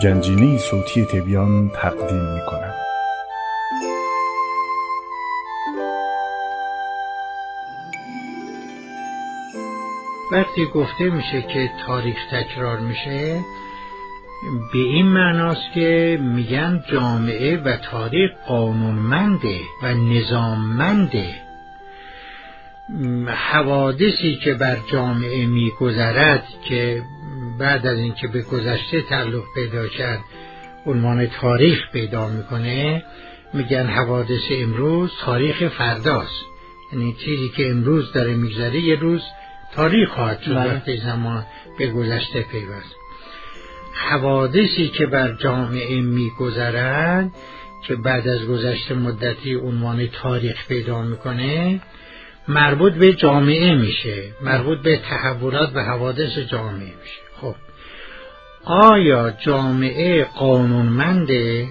گنجینه صوتی تبیان تقدیم می کند. وقتی گفته میشه که تاریخ تکرار میشه، به این معناست که میگن جامعه و تاریخ قانونمنده و نظاممنده. حوادثی که بر جامعه میگذرد که بعد از اینکه به گذشته تعلق پیدا کرد عنوان تاریخ پیدا میکنه، میگن حوادث امروز تاریخ فرداست. یعنی چیزی که امروز داره میگذره یه روز تاریخ خواهد شد وقتی زمان به گذشته پیوست. حوادثی که بر جامعه میگذرد که بعد از گذشته مدتی عنوان تاریخ پیدا میکنه، مربوط به جامعه میشه، مربوط به تحولات و حوادث جامعه میشه. خب آیا جامعه قانونمنده،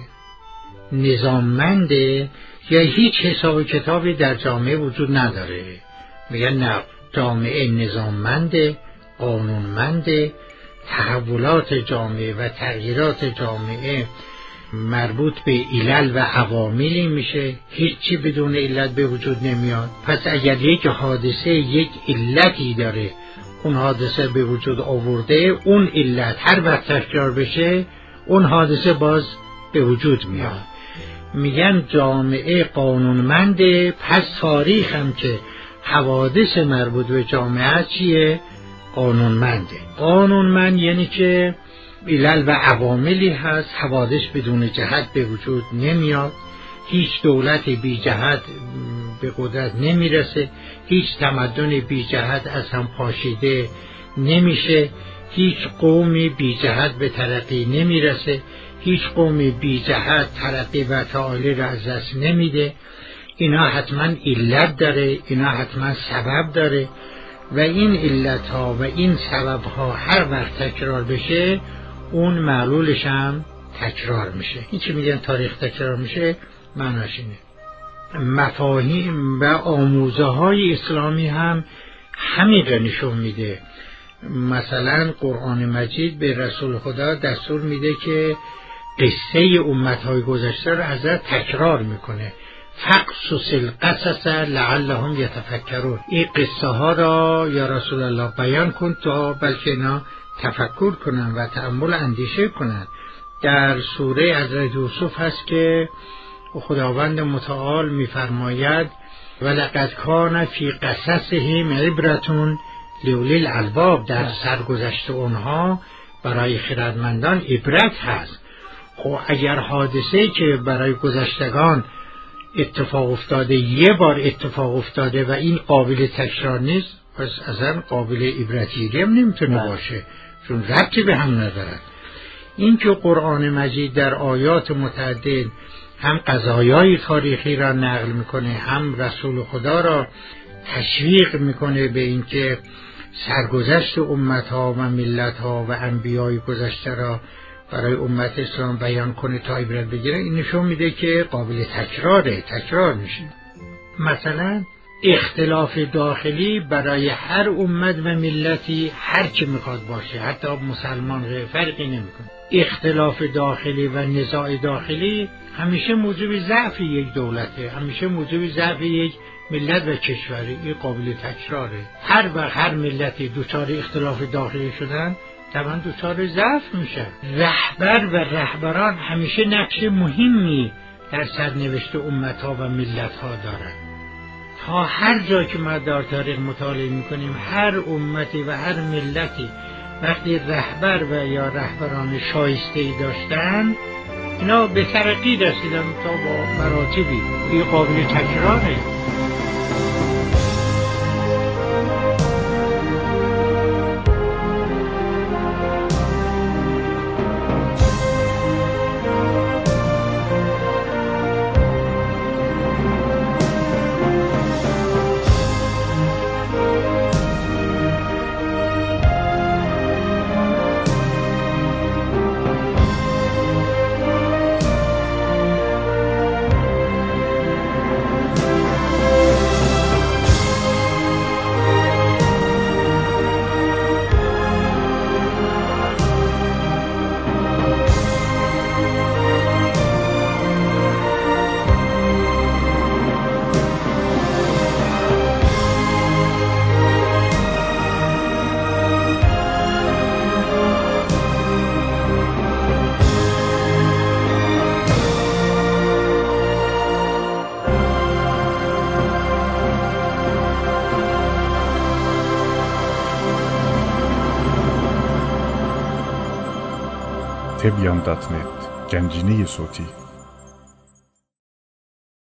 نظاممنده، یا هیچ حساب و کتابی در جامعه وجود نداره؟ میگن نه، جامعه نظاممنده، قانونمنده، تحولات جامعه و تغییرات جامعه مربوط به علل و عواملی میشه، هیچی بدون علت به وجود نمیاد. پس اگر یک حادثه یک علتی داره، اون حادثه به وجود آورده، اون علت هر وقت تکرار بشه اون حادثه باز به وجود میاد. میگن جامعه قانونمنده، پس تاریخ هم که حوادث مربوط به جامعه چیه؟ قانونمنده. قانونمند یعنی که علل و عواملی هست، حوادث بدون جهت به وجود نمیاد، هیچ دولت بی جهت به قدرت نمیرسه، هیچ تمدن بی جهت از هم پاشیده نمیشه، هیچ قومی بی جهت به ترقی نمیرسه، هیچ قومی بی جهت ترقی و تعالی را از دست نمیده. اینا حتما علت داره، اینا حتما سبب داره و این علت ها و این سبب ها هر وقت تکرار بشه اون معلولش هم تکرار میشه. این چی میگن تاریخ تکرار میشه؟ معناش اینه. مفاهیم و آموزه های اسلامی هم همین را نشون میده. مثلا قرآن مجید به رسول خدا دستور میده که قصه امتهای گذشته را ازش تکرار میکنه. فقصص القصص لعلهم یتفکرون. این قصه ها را یا رسول الله بیان کن تا بلکه اینا تفکر کنن و تأمل اندیشه کنن. در سوره حضرت یوسف هست که خداوند متعال میفرماید ولقد کان فی قصصهم عبرة لأولی الالباب. در سرگذشت اونها برای خردمندان عبرت هست. خب اگر حادثه‌ای که برای گذشتگان اتفاق افتاده یه بار اتفاق افتاده و این قابل تکرار نیست، پس اصلا قابل عبرتگیری هم نمیتونه باشه، چون ربطی به هم ندارد. این که قرآن مجید در آیات متعدد هم قضایای تاریخی را نقل میکنه، هم رسول خدا را تشویق میکنه به اینکه سرگذشت امتها و ملتها و انبیای گذشته را برای امت اسلام بیان کنه تا عبرت بگیره، این نشون میده که قابل تکرار میشه. مثلا اختلاف داخلی برای هر امت و ملتی هر چی میخواد باشه، حتی مسلمان غیر فرقی نمیکنه. اختلاف داخلی و نزاع داخلی همیشه موجب ضعف یک دولته، همیشه موجب ضعف یک ملت و کشوری. این قابل تکراره. هر وقت هر ملتی دچار اختلاف داخلی شدن طبعا دچار ضعف میشه. رهبر و رهبران همیشه نقش مهمی در سرنوشت امتها و ملتها دارند. تا هر جا که ما در تاریخ مطالعه میکنیم، هر امتی و هر ملتی وقتی رهبر و یا رهبران شایسته‌ای داشتن، اینا به ترقی رسیدن تا با مراتبی. این قابل تکراره. تبیان دات نت گنجینه صوتی